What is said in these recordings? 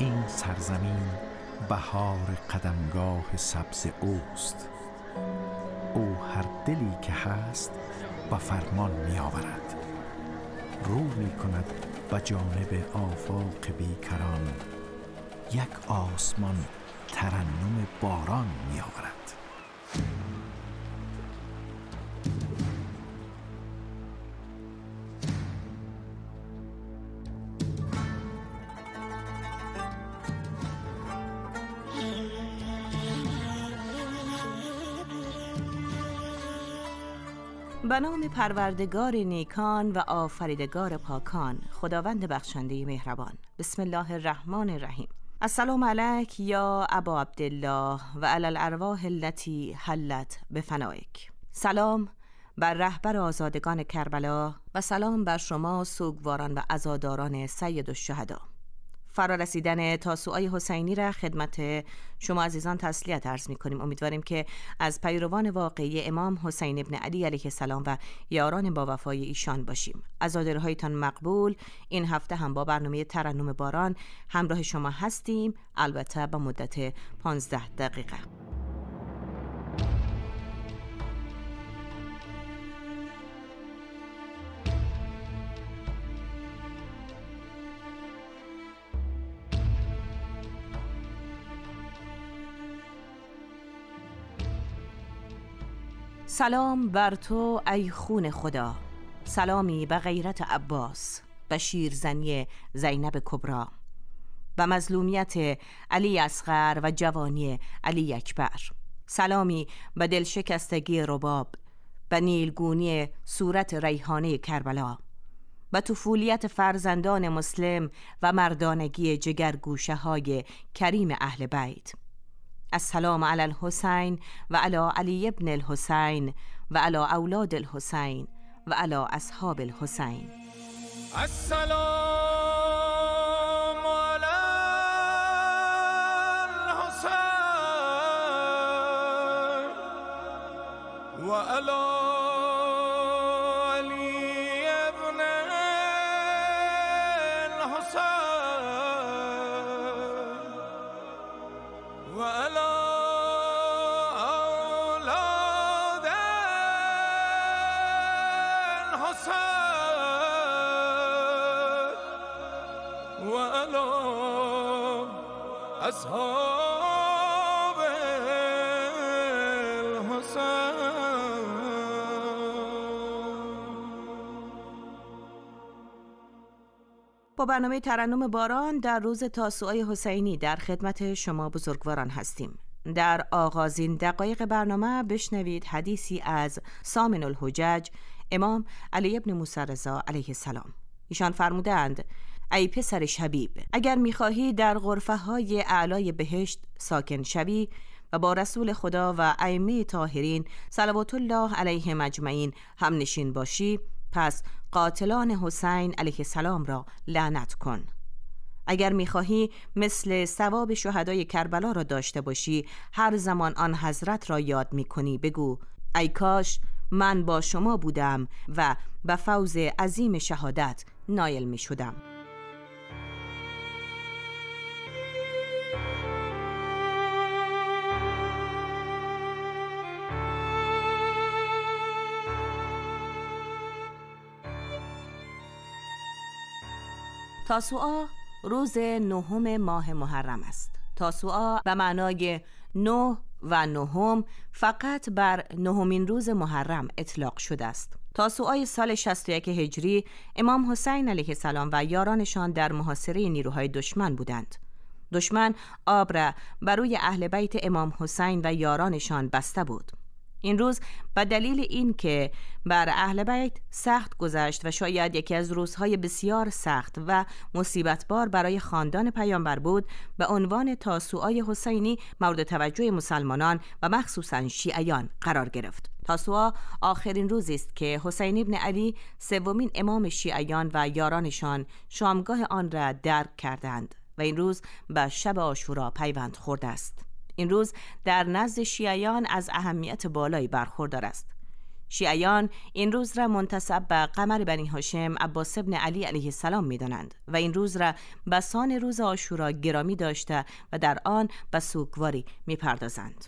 این سرزمین بهار قدمگاه سبز اوست. او هر دلی که هست با فرمان می آورد. رو می کند به جانب آفاق بیکران. یک آسمان ترنم باران می آورد. به نام پروردگار نیکان و آفریدگار پاکان، خداوند بخشنده مهربان. بسم الله الرحمن الرحیم. السلام علیک یا ابا عبدالله و علی الارواح التي حلت بفنائک. سلام بر رهبر آزادگان کربلا و سلام بر شما سوگواران و عزاداران سید الشهدا. فرارسیدن تاسوعای حسینی را خدمت شما عزیزان تسلیت عرض می کنیم. امیدواریم که از پیروان واقعی امام حسین ابن علی علیه السلام و یاران با وفای ایشان باشیم. عزاداری‌هایتان مقبول. این هفته هم با برنامه ترنم باران همراه شما هستیم، البته به مدت 15 دقیقه. سلام بر تو ای خون خدا، سلامی به غیرت عباس، به شیرزنی زینب کبرا، به مظلومیت علی اصغر و جوانی علی اکبر. سلامی به دلشکستگی رباب، به نیلگونی صورت ریحانه کربلا، به طفولیت فرزندان مسلم و مردانگی جگرگوشه های کریم اهل بیت. السلام علی الحسین و علی علی ابن الحسین و علی اولاد الحسین و علی اصحاب الحسین. السلام علی الحسین و علی علی ابن الحسین و علی اولاد الحسین و علی اصحاب با برنامه ترنم باران در روز تاسوعای حسینی در خدمت شما بزرگواران هستیم. در آغازین دقایق برنامه بشنوید حدیثی از سامن الحجج امام علی ابن موسی رضا علیه السلام. ایشان فرمودند: ای پسر شبیب، اگر می‌خواهی در غرفه های اعلای بهشت ساکن شوی و با رسول خدا و ائمه طاهرین صلوات الله علیهم اجمعین هم نشین باشی، پس قاتلان حسین علیه السلام را لعنت کن. اگر می‌خواهی مثل ثواب شهدای کربلا را داشته باشی، هر زمان آن حضرت را یاد می‌کنی بگو: ای کاش من با شما بودم و به فوز عظیم شهادت نایل می‌شدم. تاسوعا روز نهم ماه محرم است. تاسوعا به معنای 9 و نهم فقط بر نهمین روز محرم اطلاق شده است. تاسوعای سال 61 هجری امام حسین علیه السلام و یارانشان در محاصره نیروهای دشمن بودند. دشمن آب را بر روی اهل بیت امام حسین و یارانشان بسته بود. این روز به دلیل این که بر اهل بیت سخت گذشت و شاید یکی از روزهای بسیار سخت و مصیبتبار برای خاندان پیامبر بود، به عنوان تاسوعای حسینی مورد توجه مسلمانان و مخصوصاً شیعیان قرار گرفت. تاسوعا آخرین روزی است که حسین ابن علی سومین امام شیعیان و یارانشان شامگاه آن را درک کردند و این روز به شب عاشورا پیوند خورده است. این روز در نزد شیعیان از اهمیت بالایی برخوردار است، شیعیان این روز را منتسب به قمر بنی هاشم عباس ابن علی علیه السلام می دانند و این روز را به سان روز عاشورا گرامی داشته و در آن به سوگواری می پردازند.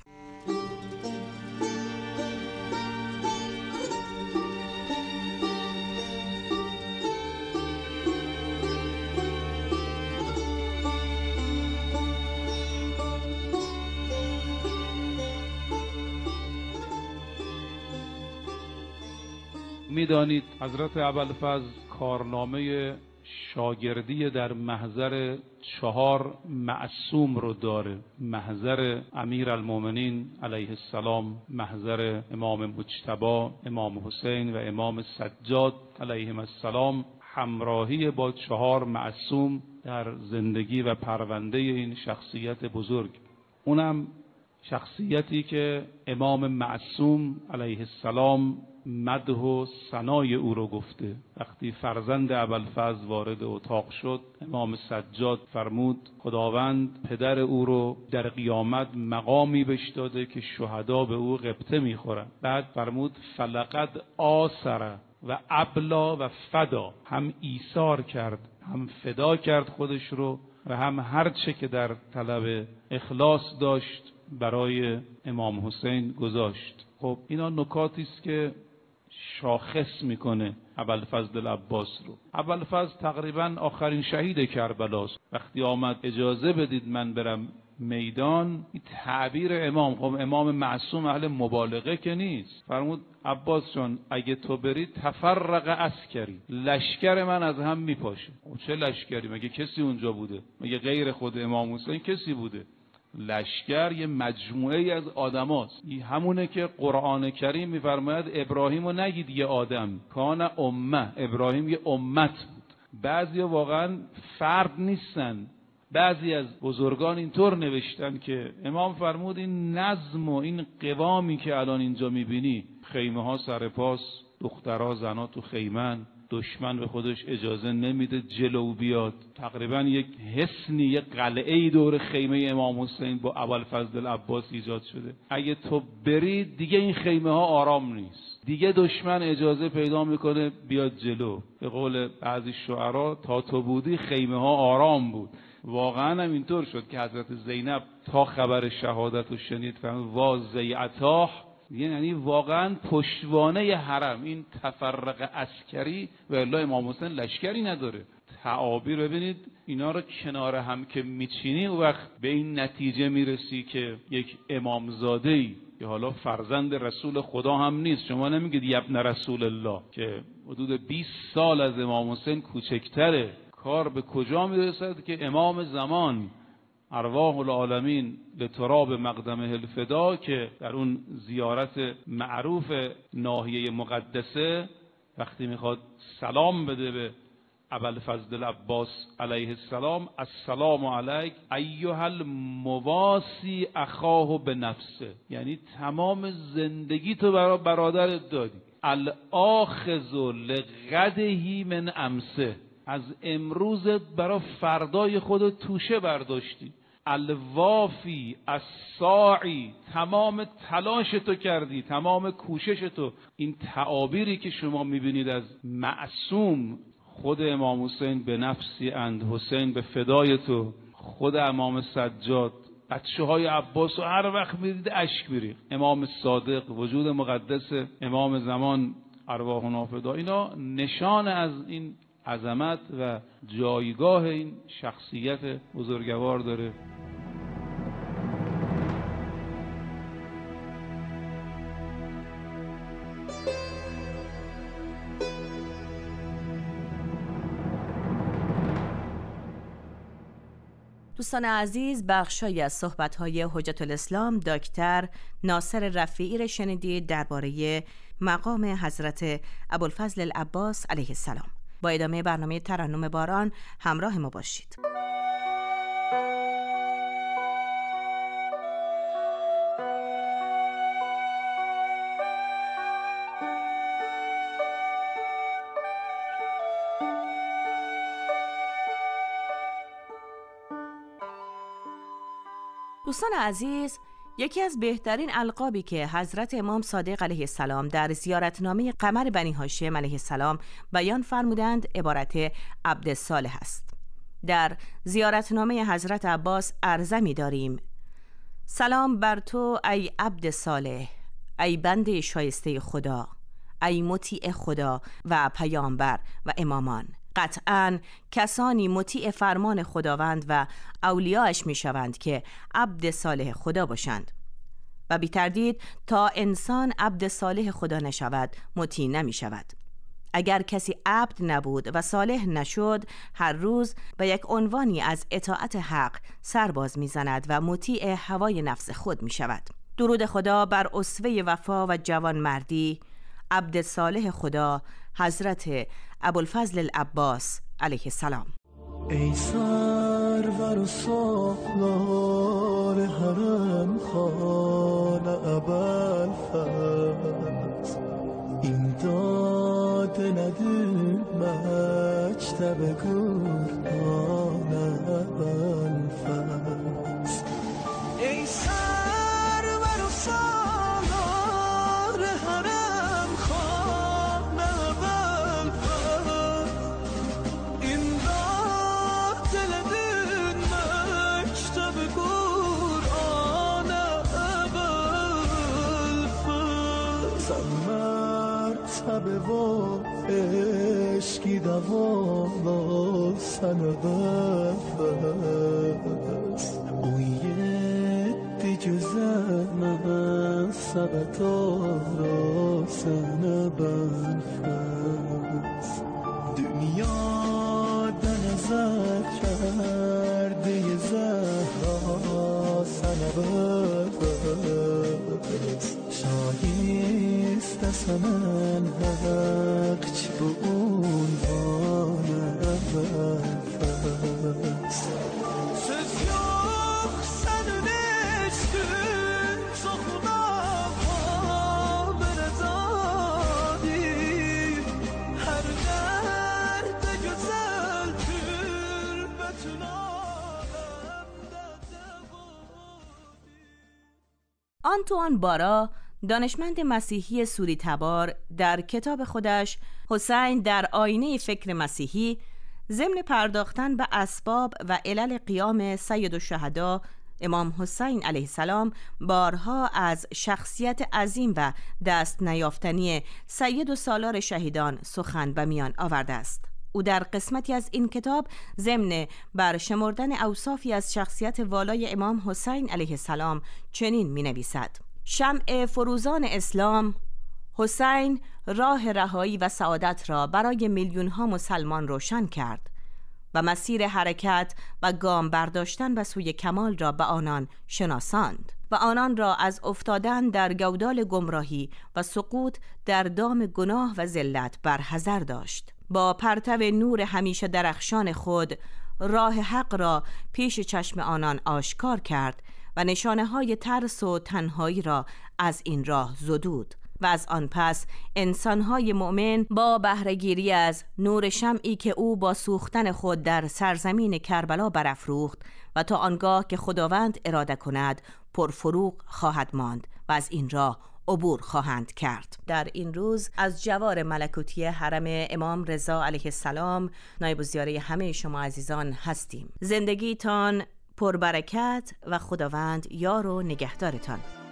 میدانید حضرت ابوالفضل کارنامه شاگردی در محضر 4 معصوم رو داره. محضر امیرالمومنین علیه السلام، محضر امام مجتبی، امام حسین و امام سجاد علیهم السلام، همراهی با 4 معصوم در زندگی و پرونده این شخصیت بزرگ. اونم شخصیتی که امام معصوم علیه السلام مدح و ثنای او رو گفته. وقتی فرزند ابوالفضل وارد اتاق شد، امام سجاد فرمود خداوند پدر او رو در قیامت مقامی بهش داده که شهدا به او غبطه میخورن. بعد فرمود فلقد آثر و ابلا و فدا، هم ایثار کرد هم فدا کرد خودش رو و هم هر چه که در طلب اخلاص داشت برای امام حسین گذاشت. خب اینا نکاتی است که شاخص میکنه ابوالفضل العباس رو. ابوالفضل تقریبا آخرین شهید کربلاست. وقتی آمد اجازه بدید من برم میدان، این تعبیر امام، خب امام معصوم اهل مبالغه که نیست، فرمود عباس جان اگه تو بری تفرق عسکری، لشکر من از هم میپاشه. چه لشکری؟ مگه کسی اونجا بوده؟ مگه غیر خود امام حسین کسی بوده؟ لشکر یه مجموعه ای از آدماست. این همونه که قرآن کریم میفرماید ابراهیم رو نگید یه آدم، کان امه، ابراهیم یه امت بود. بعضیا واقعا فرد نیستن. بعضی از بزرگان اینطور نوشتن که امام فرمود این نظم و این قوامی که الان اینجا میبینی، خیمه ها سر پاس، دخترها زنها تو خیمن، دشمن به خودش اجازه نمیده جلو بیاد. تقریبا یک حصنی، یک قلعه‌ای دور خیمه امام حسین با ابوالفضل العباس ایجاد شده. اگه تو بری دیگه این خیمه ها آرام نیست، دیگه دشمن اجازه پیدا میکنه بیاد جلو. به قول بعضی شعرا تا تو بودی خیمه ها آرام بود. واقعا هم اینطور شد که حضرت زینب تا خبر شهادت رو شنید فرمود وا زیعتاه، یعنی واقعا پشتوانه حرم. این تفرق عسکری و الا امام حسین لشکری نداره. تعابیر ببینید اینا رو کنار هم که میچینی و وقت به این نتیجه میرسی که یک امامزاده‌ای که حالا فرزند رسول خدا هم نیست، شما نمیگید یبن رسول الله، که حدود 20 سال از امام حسین کوچکتره، کار به کجا میرسد که امام زمان ارواح العالمین لتراب مقدمه الفدا که در اون زیارت معروف ناحیه مقدسه وقتی میخواد سلام بده به ابوالفضل العباس علیه السلام، السلام علیک ایها المواسی اخاه بنفسه، یعنی تمام زندگی تو برای برادرت دادی. الاخذ لغدهی من امسه، از امروزت برای فردای خودت توشه برداشتی. الوافی الساعی، تمام تلاش تو کردی، تمام کوشش تو. این تعابیری که شما میبینید از معصوم، خود امام حسین به نفسی اند، حسین به فدای تو، خود امام سجاد، بچه های عباس و هر وقت میدید اشک میریخت. امام صادق، وجود مقدس امام زمان ارواحنا فدا، اینا نشان از این عظمت و جایگاه این شخصیت بزرگوار داره. دوستان عزیز، بخشایی از صحبت‌های حجت الاسلام دکتر ناصر رفیعی را شنیدید درباره مقام حضرت ابوالفضل العباس علیه السلام. با ادامه برنامه ترنم باران همراه ما باشید. دوستان عزیز، یکی از بهترین القابی که حضرت امام صادق علیه السلام در زیارتنامه قمر بنی هاشم علیه السلام بیان فرمودند عبارت عبدالصالح است. در زیارتنامه حضرت عباس عرضه می داریم: سلام بر تو ای عبد صالح، ای بنده شایسته خدا، ای مطیع خدا و پیامبر و امامان. قطعاً کسانی مطیع فرمان خداوند و اولیاءش می شوند که عبد صالح خدا باشند و بی تردید تا انسان عبد صالح خدا نشود مطیع نمی شود. اگر کسی عبد نبود و صالح نشد، هر روز به یک عنوانی از اطاعت حق سرباز می زند و مطیع هوای نفس خود می شود. درود خدا بر اسوه وفا و جوانمردی عبد صالح خدا حضرت ابوالفضل العباس علیه السلام. ای سرور و سالار حرم خان ابوالفضل، این داد ندید مکتب قرآن ابوالفضل. ای سرور و سالار حرم خان ابوالفضل، این داد ندید مکتب قرآن ابوالفضل. مرتبه و عشقی دوام سنبفست، اون یه جزم سبتارا سنبفست. دنیا دنظر کرده زهرا سنبفست، شایست سمن حق چی به عنوان ابوالفضل. سز yok senin eşkin sokuna haberedadi، her derde güzeldir bütün alemde devadi. آنتوان بارا، دانشمند مسیحی سوری تبار، در کتاب خودش حسین در آینه فکر مسیحی ضمن پرداختن به اسباب و علل قیام سید الشهدا امام حسین علیه السلام بارها از شخصیت عظیم و دست نیافتنی سید و سالار شهیدان سخن به میان آورده است. او در قسمتی از این کتاب ضمن برشمردن اوصافی از شخصیت والای امام حسین علیه السلام چنین می نویسد: شمع فروزان اسلام، حسین راه رهایی و سعادت را برای میلیون‌ها مسلمان روشن کرد و مسیر حرکت و گام برداشتن به سوی کمال را به آنان شناساند و آنان را از افتادن در گودال گمراهی و سقوط در دام گناه و ذلت برحذر داشت. با پرتو نور همیشه درخشان خود راه حق را پیش چشم آنان آشکار کرد و نشانه‌های ترس و تنهایی را از این راه زدود و از آن پس انسان‌های مؤمن با بهره‌گیری از نور شمعی که او با سوختن خود در سرزمین کربلا برافروخت و تا آنگاه که خداوند اراده کند پرفروغ خواهد ماند و از این راه عبور خواهند کرد. در این روز از جوار ملکوتی حرم امام رضا علیه السلام نایب الزیاره همه شما عزیزان هستیم. زندگیتان پربرکت و خداوند یار و نگهدارتان.